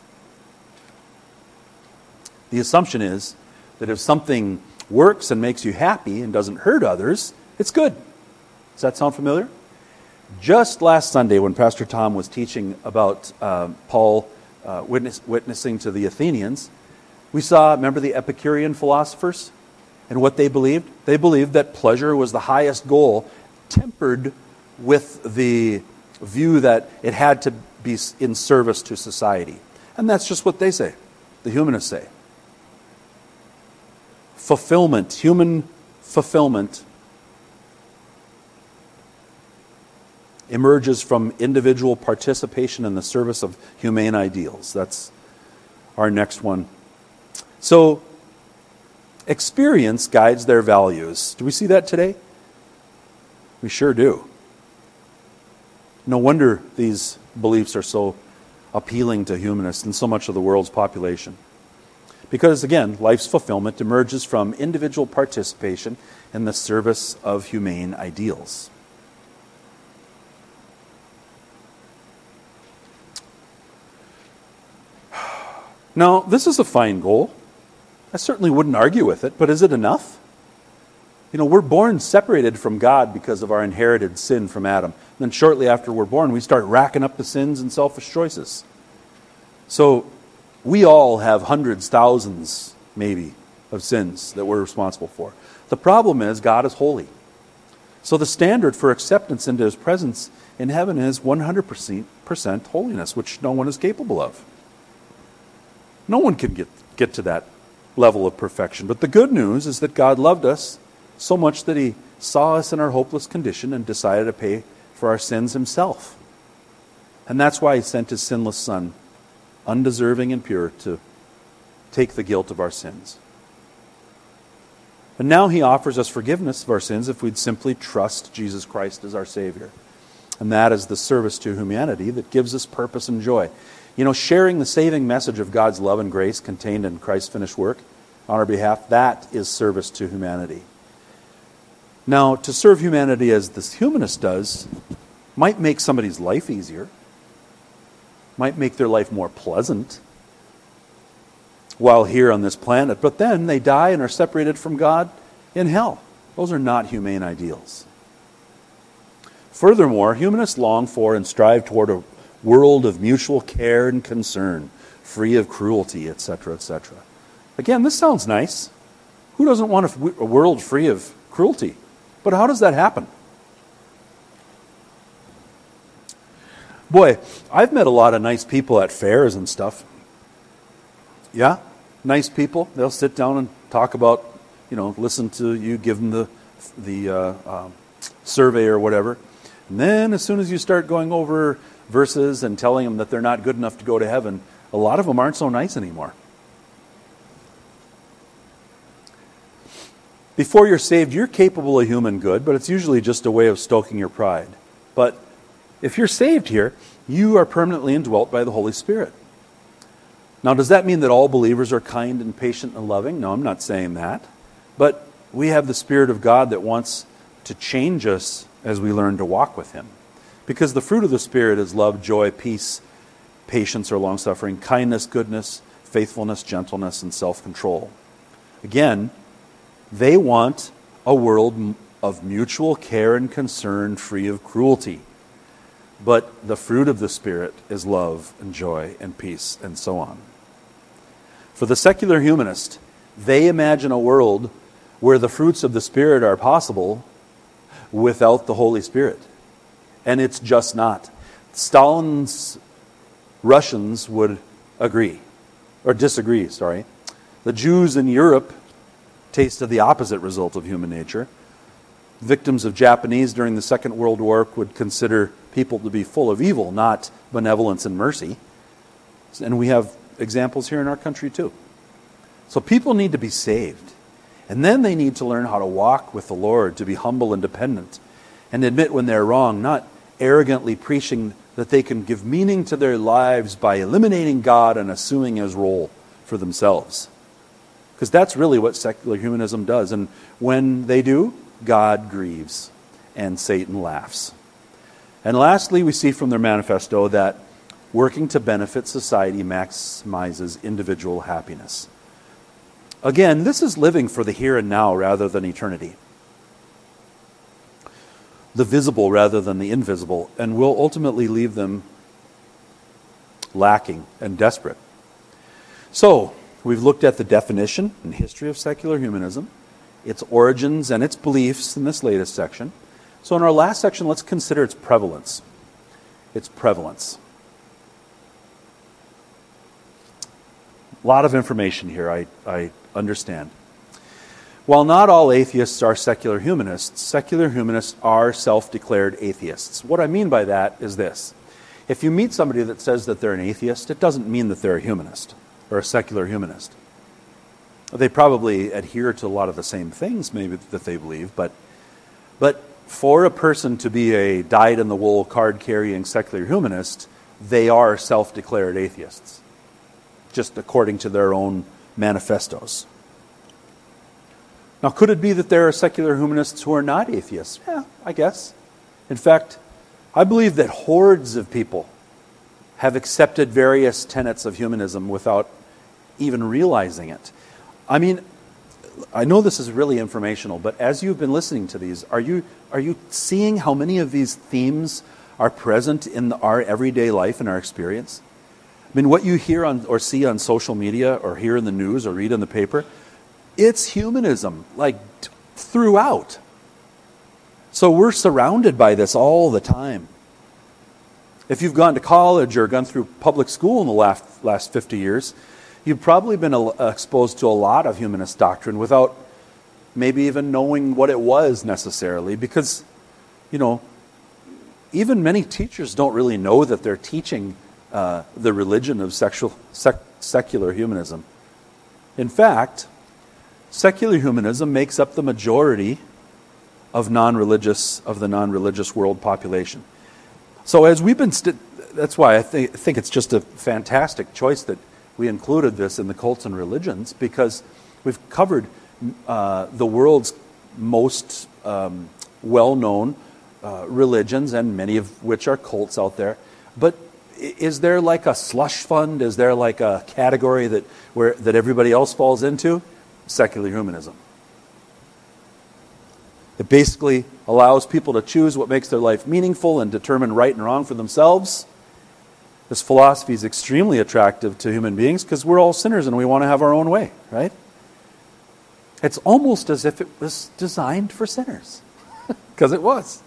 The assumption is that if something works and makes you happy and doesn't hurt others, it's good. Does that sound familiar? Just last Sunday when Pastor Tom was teaching about Paul witnessing to the Athenians, we saw, remember the Epicurean philosophers and what they believed? They believed that pleasure was the highest goal, tempered with the view that it had to be in service to society. And that's just what they say, the humanists say. Fulfillment, human fulfillment, emerges from individual participation in the service of humane ideals. That's our next one. So, experience guides their values. Do we see that today? We sure do. No wonder these beliefs are so appealing to humanists and so much of the world's population. Because, again, life's fulfillment emerges from individual participation in the service of humane ideals. Now, this is a fine goal. I certainly wouldn't argue with it, but is it enough? You know, we're born separated from God because of our inherited sin from Adam. And then shortly after we're born, we start racking up the sins and selfish choices. So, we all have hundreds, thousands, maybe, of sins that we're responsible for. The problem is God is holy. So the standard for acceptance into His presence in heaven is 100% holiness, which no one is capable of. No one can get to that level of perfection. But the good news is that God loved us so much that he saw us in our hopeless condition and decided to pay for our sins himself. And that's why he sent his sinless Son, undeserving and pure, to take the guilt of our sins. And now he offers us forgiveness of our sins if we'd simply trust Jesus Christ as our Savior. And that is the service to humanity that gives us purpose and joy. You know, sharing the saving message of God's love and grace contained in Christ's finished work on our behalf, that is service to humanity. Now, to serve humanity as this humanist does might make somebody's life easier, might make their life more pleasant while here on this planet, but then they die and are separated from God in hell. Those are not humane ideals. Furthermore, humanists long for and strive toward a world of mutual care and concern, free of cruelty, etc., etc. Again, this sounds nice. Who doesn't want a world free of cruelty? But how does that happen? Boy, I've met a lot of nice people at fairs and stuff. Yeah, nice people. They'll sit down and talk about, listen to you, give them the survey or whatever. And then as soon as you start going over verses and telling them that they're not good enough to go to heaven, a lot of them aren't so nice anymore. Before you're saved, you're capable of human good, but it's usually just a way of stoking your pride. But if you're saved here, you are permanently indwelt by the Holy Spirit. Now, does that mean that all believers are kind and patient and loving? No, I'm not saying that. But we have the Spirit of God that wants to change us as we learn to walk with him. Because the fruit of the Spirit is love, joy, peace, patience or long-suffering, kindness, goodness, faithfulness, gentleness, and self-control. Again, they want a world of mutual care and concern free of cruelty. But the fruit of the Spirit is love and joy and peace and so on. For the secular humanist, they imagine a world where the fruits of the Spirit are possible without the Holy Spirit. And it's just not. Stalin's Russians would disagree. The Jews in Europe tasted the opposite result of human nature. Victims of Japanese during the Second World War would consider people to be full of evil, not benevolence and mercy. And we have examples here in our country too. So people need to be saved. And then they need to learn how to walk with the Lord, to be humble and dependent, and admit when they're wrong, not arrogantly preaching that they can give meaning to their lives by eliminating God and assuming his role for themselves. Because that's really what secular humanism does. And when they do, God grieves and Satan laughs. And lastly, we see from their manifesto that working to benefit society maximizes individual happiness. Again, this is living for the here and now rather than eternity. The visible rather than the invisible, and will ultimately leave them lacking and desperate. So, we've looked at the definition and history of secular humanism, its origins and its beliefs in this latest section. So in our last section, let's consider its prevalence. Its prevalence. A lot of information here, I understand. While not all atheists are secular humanists are self-declared atheists. What I mean by that is this. If you meet somebody that says that they're an atheist, it doesn't mean that they're a humanist or a secular humanist. They probably adhere to a lot of the same things maybe that they believe, but for a person to be a dyed-in-the-wool, card-carrying secular humanist, they are self-declared atheists, just according to their own manifestos. Now, could it be that there are secular humanists who are not atheists? Yeah, I guess. In fact, I believe that hordes of people have accepted various tenets of humanism without even realizing it. I mean, I know this is really informational, but as you've been listening to these, are you seeing how many of these themes are present in our everyday life and our experience? I mean, what you hear on or see on social media or hear in the news or read in the paper, it's humanism, like throughout. So we're surrounded by this all the time. If you've gone to college or gone through public school in the last 50 years, You've probably been exposed to a lot of humanist doctrine without maybe even knowing what it was necessarily, because, even many teachers don't really know that they're teaching the religion of secular humanism. In fact, secular humanism makes up the majority of the non-religious world population. So as we've been, that's why I think it's just a fantastic choice that we included this in the cults and religions, because we've covered the world's most well-known religions, and many of which are cults out there. But is there like a slush fund? Is there like a category that everybody else falls into? Secular humanism. It basically allows people to choose what makes their life meaningful and determine right and wrong for themselves. This philosophy is extremely attractive to human beings because we're all sinners and we want to have our own way, right? It's almost as if it was designed for sinners, because it was.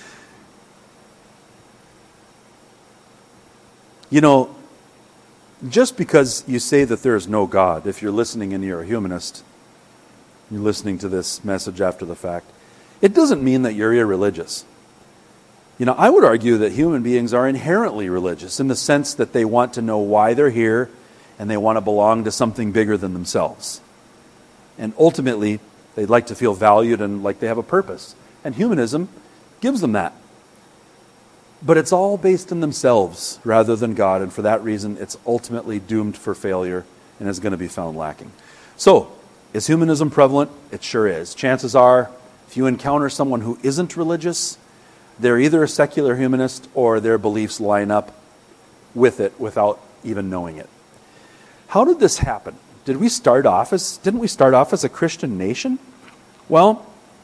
Just because you say that there is no God, if you're listening and you're a humanist, you're listening to this message after the fact, it doesn't mean that you're irreligious. I would argue that human beings are inherently religious in the sense that they want to know why they're here and they want to belong to something bigger than themselves. And ultimately, they'd like to feel valued and like they have a purpose. And humanism gives them that. But it's all based in themselves rather than God, and for that reason, it's ultimately doomed for failure and is going to be found lacking. So, is humanism prevalent? It sure is. Chances are, if you encounter someone who isn't religious, they're either a secular humanist or their beliefs line up with it without even knowing it. How did this happen? Didn't we start off as a Christian nation? Well,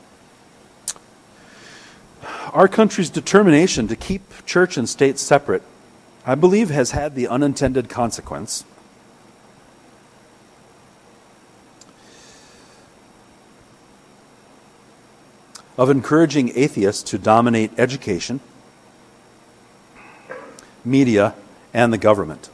our country's determination to keep church and state separate, I believe, has had the unintended consequence of encouraging atheists to dominate education, media, and the government.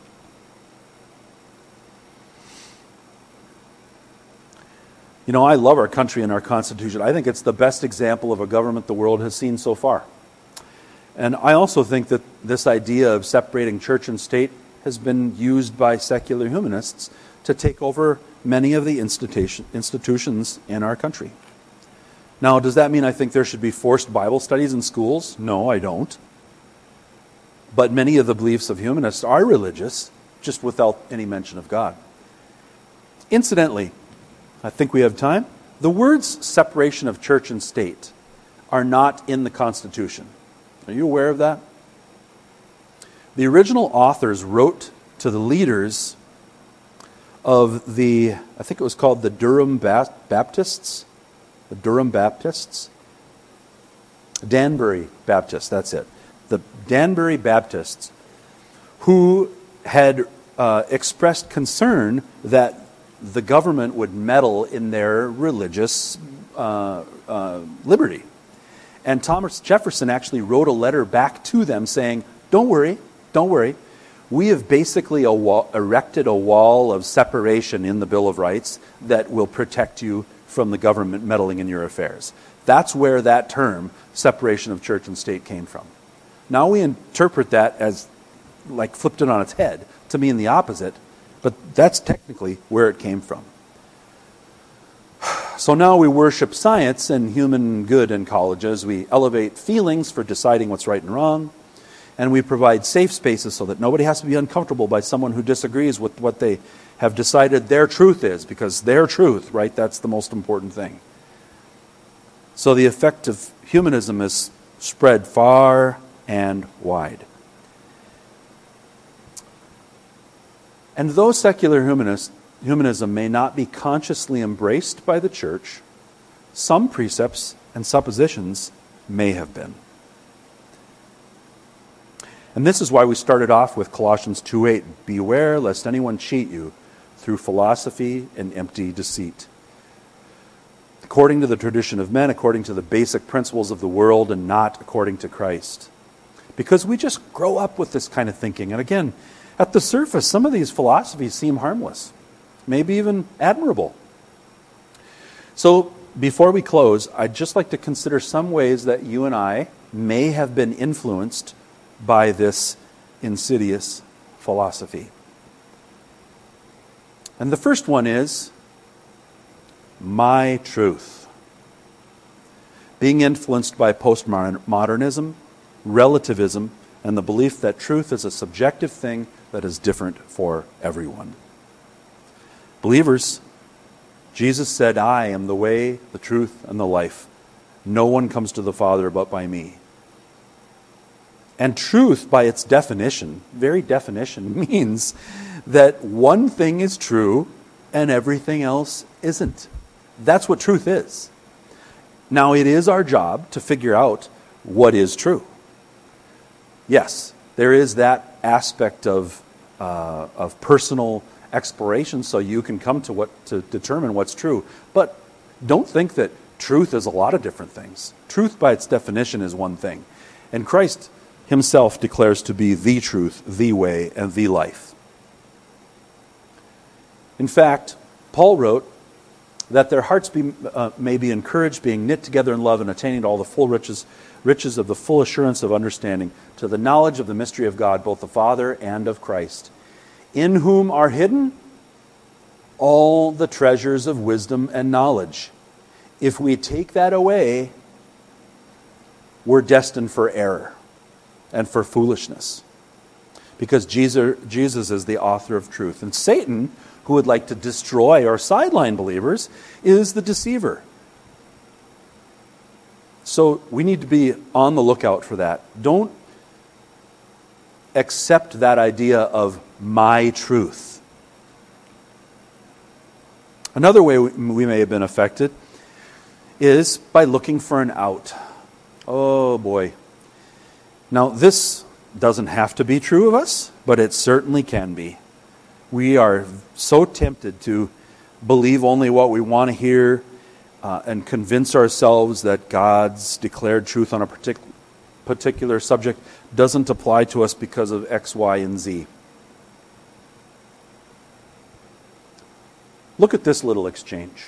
I love our country and our Constitution. I think it's the best example of a government the world has seen so far. And I also think that this idea of separating church and state has been used by secular humanists to take over many of the institutions in our country. Now, does that mean I think there should be forced Bible studies in schools? No, I don't. But many of the beliefs of humanists are religious, just without any mention of God. Incidentally, I think we have time. The words separation of church and state are not in the Constitution. Are you aware of that? The original authors wrote to the leaders of I think it was called the Durham Baptists. The Durham Baptists. Danbury Baptists, that's it. The Danbury Baptists, who had expressed concern that the government would meddle in their religious liberty. And Thomas Jefferson actually wrote a letter back to them saying, don't worry. We have basically erected a wall of separation in the Bill of Rights that will protect you from the government meddling in your affairs. That's where that term, separation of church and state, came from. Now we interpret that as like flipped it on its head to mean the opposite, but that's technically where it came from. So now we worship science and human good in colleges. We elevate feelings for deciding what's right and wrong. And we provide safe spaces so that nobody has to be uncomfortable by someone who disagrees with what they have decided their truth is, because their truth, right, that's the most important thing. So the effect of humanism is spread far and wide. And though secular humanism may not be consciously embraced by the church, some precepts and suppositions may have been. And this is why we started off with Colossians 2:8. Beware lest anyone cheat you through philosophy and empty deceit, according to the tradition of men, according to the basic principles of the world, and not according to Christ. Because we just grow up with this kind of thinking. And again, at the surface, some of these philosophies seem harmless. maybe even admirable. So before we close, I'd just like to consider some ways that you and I may have been influenced by this insidious philosophy. And the first one is my truth. Being influenced by postmodernism, relativism, and the belief that truth is a subjective thing that is different for everyone. Believers, Jesus said, I am the way, the truth, and the life. No one comes to the Father but by me. And truth, by its definition, very definition, means that one thing is true and everything else isn't. That's what truth is. Now, it is our job to figure out what is true. Yes, there is that aspect of personal exploration, so you can come to determine what's true. But don't think that truth is a lot of different things. Truth, by its definition, is one thing, and Christ Himself declares to be the truth, the way, and the life. In fact, Paul wrote that their hearts may be encouraged, being knit together in love, and attaining to all the full riches of the full assurance of understanding, to the knowledge of the mystery of God, both the Father and of Christ, in whom are hidden all the treasures of wisdom and knowledge. If we take that away, we're destined for error and for foolishness, because Jesus is the author of truth. And Satan, who would like to destroy or sideline believers, is the deceiver. So we need to be on the lookout for that. Don't accept that idea of my truth. Another way we may have been affected is by looking for an out. Oh boy. Now, this doesn't have to be true of us, but it certainly can be. We are so tempted to believe only what we want to hear and convince ourselves that God's declared truth on a particular subject doesn't apply to us because of X, Y, and Z. Look at this little exchange.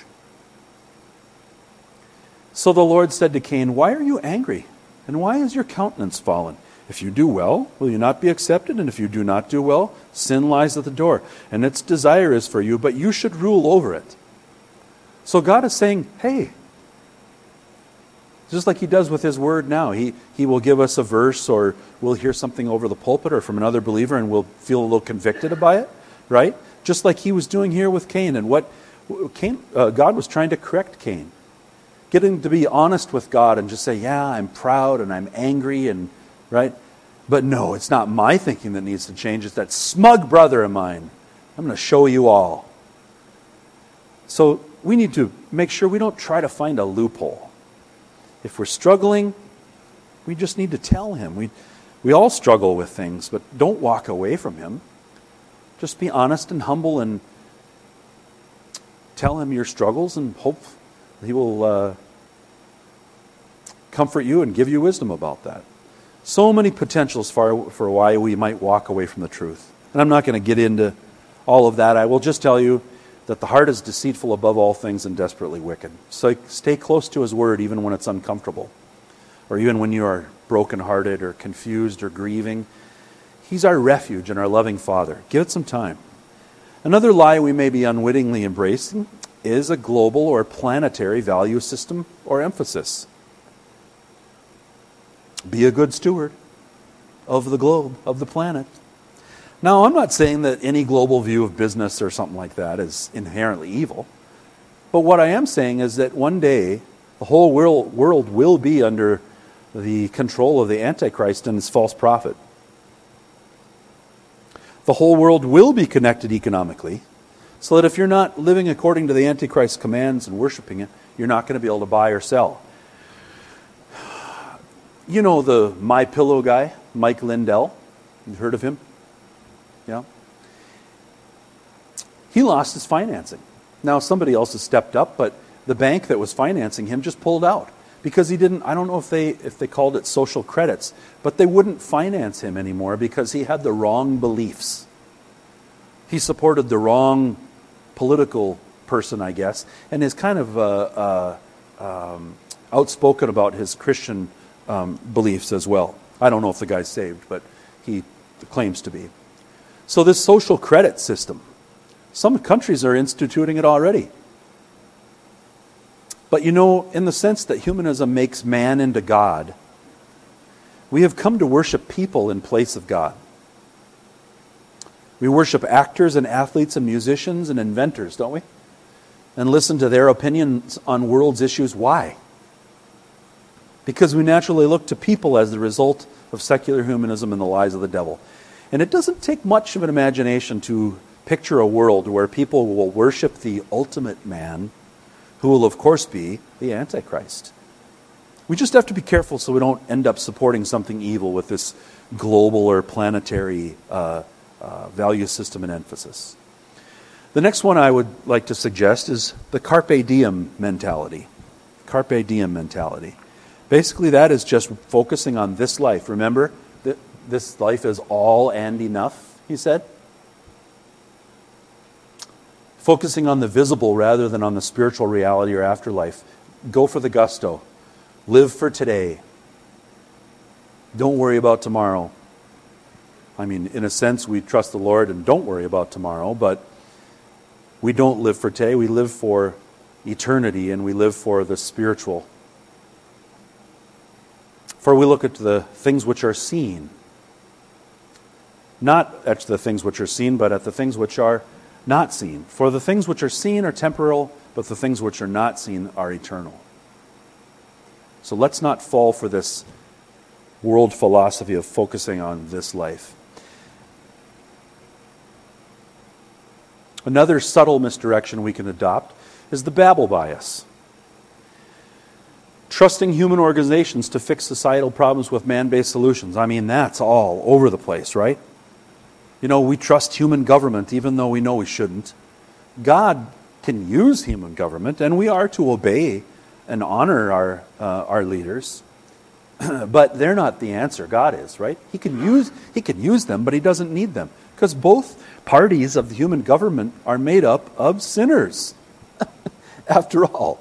So the Lord said to Cain, why are you angry? And why is your countenance fallen? If you do well, will you not be accepted? And if you do not do well, sin lies at the door, and its desire is for you, but you should rule over it. So God is saying, hey, just like He does with His Word now, He will give us a verse, or we'll hear something over the pulpit or from another believer, and we'll feel a little convicted by it, right? Just like He was doing here with Cain. And God was trying to correct Cain. Get him to be honest with God and just say, yeah, I'm proud and I'm angry, and right? But no, it's not my thinking that needs to change. It's that smug brother of mine. I'm going to show you all. So we need to make sure we don't try to find a loophole. If we're struggling, we just need to tell Him. We all struggle with things, but don't walk away from Him. Just be honest and humble and tell Him your struggles, and hope He will comfort you and give you wisdom about that. So many potentials for why we might walk away from the truth. And I'm not going to get into all of that. I will just tell you that the heart is deceitful above all things and desperately wicked. So stay close to His Word even when it's uncomfortable, or even when you are brokenhearted or confused or grieving. He's our refuge and our loving Father. Give it some time. Another lie we may be unwittingly embracing is a global or planetary value system or emphasis. Be a good steward of the globe, of the planet. Now, I'm not saying that any global view of business or something like that is inherently evil. But what I am saying is that one day, the whole world will be under the control of the Antichrist and his false prophet. The whole world will be connected economically, so that if you're not living according to the Antichrist's commands and worshiping it, you're not going to be able to buy or sell. You know the MyPillow guy, Mike Lindell. You've heard of him? Yeah. He lost his financing. Now somebody else has stepped up, but the bank that was financing him just pulled out because he didn't. I don't know if they called it social credits, but they wouldn't finance him anymore because he had the wrong beliefs. He supported the wrong political person, I guess, and is kind of outspoken about his Christian beliefs as well. I don't know if the guy's saved, but he claims to be. So this social credit system, some countries are instituting it already. But in the sense that humanism makes man into God, we have come to worship people in place of God. We worship actors and athletes and musicians and inventors, don't we? And listen to their opinions on world's issues. Why? Because we naturally look to people as the result of secular humanism and the lies of the devil. And it doesn't take much of an imagination to picture a world where people will worship the ultimate man, who will of course be the Antichrist. We just have to be careful so we don't end up supporting something evil with this global or planetary value system and emphasis. The next one I would like to suggest is the carpe diem mentality. Carpe diem mentality. Basically, that is just focusing on this life. Remember, this life is all and enough, he said. Focusing on the visible rather than on the spiritual reality or afterlife. Go for the gusto. Live for today. Don't worry about tomorrow. I mean, in a sense, we trust the Lord and don't worry about tomorrow, but we don't live for today. We live for eternity and we live for the spiritual. For we look at the things which are seen. Not at the things which are seen, but at the things which are not seen. For the things which are seen are temporal, but the things which are not seen are eternal. So let's not fall for this world philosophy of focusing on this life. Another subtle misdirection we can adopt is the Babel bias. Trusting human organizations to fix societal problems with man-based solutions. I mean, that's all over the place, right? We trust human government even though we know we shouldn't. God can use human government, and we are to obey and honor our leaders. But they're not the answer. God is, right? He can use them, but he doesn't need them. Because both parties of the human government are made up of sinners, after all.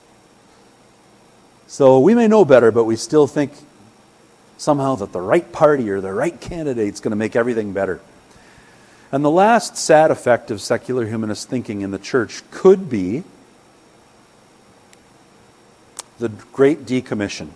So we may know better, but we still think somehow that the right party or the right candidate is going to make everything better. And the last sad effect of secular humanist thinking in the church could be the Great Decommission.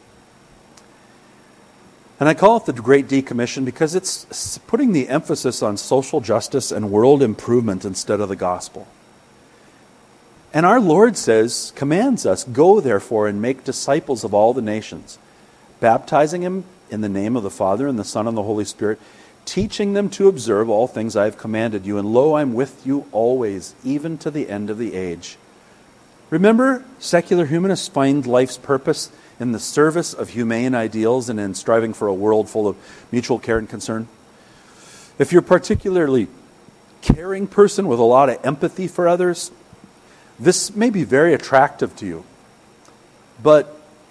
And I call it the Great Decommission because it's putting the emphasis on social justice and world improvement instead of the gospel. And our Lord commands us, "Go therefore and make disciples of all the nations, baptizing them in the name of the Father and the Son and the Holy Spirit, teaching them to observe all things I have commanded you. And lo, I'm with you always, even to the end of the age." Remember, secular humanists find life's purpose in the service of humane ideals and in striving for a world full of mutual care and concern. If you're a particularly caring person with a lot of empathy for others, this may be very attractive to you. But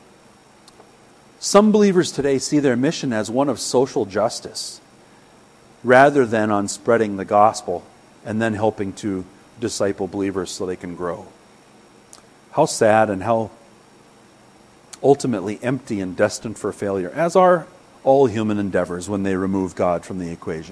some believers today see their mission as one of social justice rather than on spreading the gospel and then helping to disciple believers so they can grow. How sad and how ultimately empty and destined for failure, as are all human endeavors when they remove God from the equation.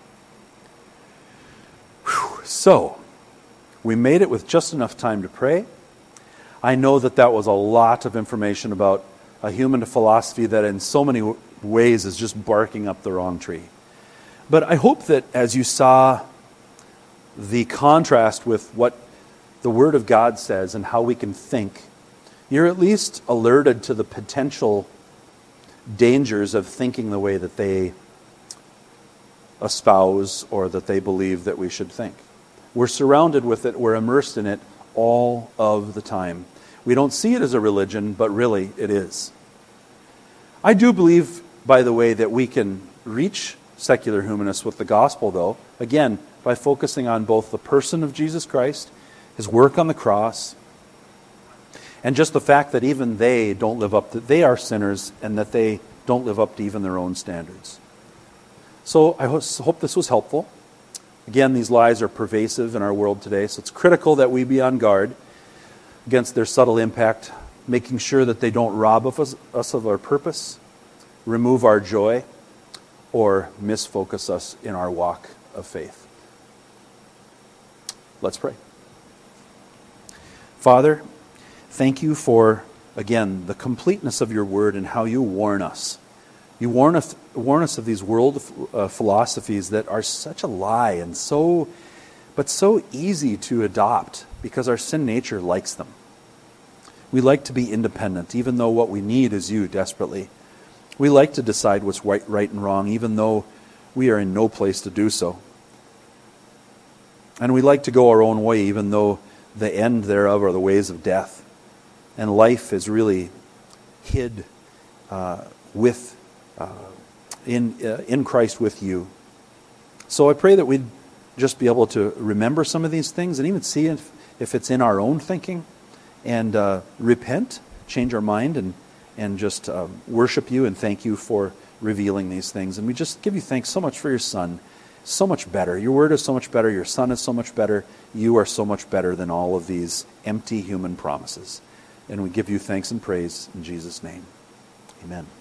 So, we made it with just enough time to pray. I know that was a lot of information about a human philosophy that in so many ways is just barking up the wrong tree. But I hope that as you saw the contrast with what the Word of God says and how we can think, you're at least alerted to the potential dangers of thinking the way that they espouse or that they believe that we should think. We're surrounded with it, we're immersed in it all of the time. We don't see it as a religion, but really it is. I do believe, by the way, that we can reach secular humanists with the gospel, though, again, by focusing on both the person of Jesus Christ, his work on the cross, and just the fact that even they don't live up to, they are sinners, and that they don't live up to even their own standards. So I hope this was helpful. Again, these lies are pervasive in our world today, so it's critical that we be on guard against their subtle impact, making sure that they don't rob us of our purpose, remove our joy, or misfocus us in our walk of faith. Let's pray. Father, thank you for, again, the completeness of your word and how you warn us. You warn us of these world philosophies that are such a lie and so easy to adopt because our sin nature likes them. We like to be independent, even though what we need is you desperately. We like to decide what's right and wrong, even though we are in no place to do so. And we like to go our own way, even though the end thereof are the ways of death. And life is really hid in Christ with you. So I pray that we'd just be able to remember some of these things and even see if it's in our own thinking and repent, change our mind, and just worship you and thank you for revealing these things. And we just give you thanks so much for your Son. So much better. Your word is so much better. Your Son is so much better. You are so much better than all of these empty human promises. And we give you thanks and praise in Jesus' name. Amen.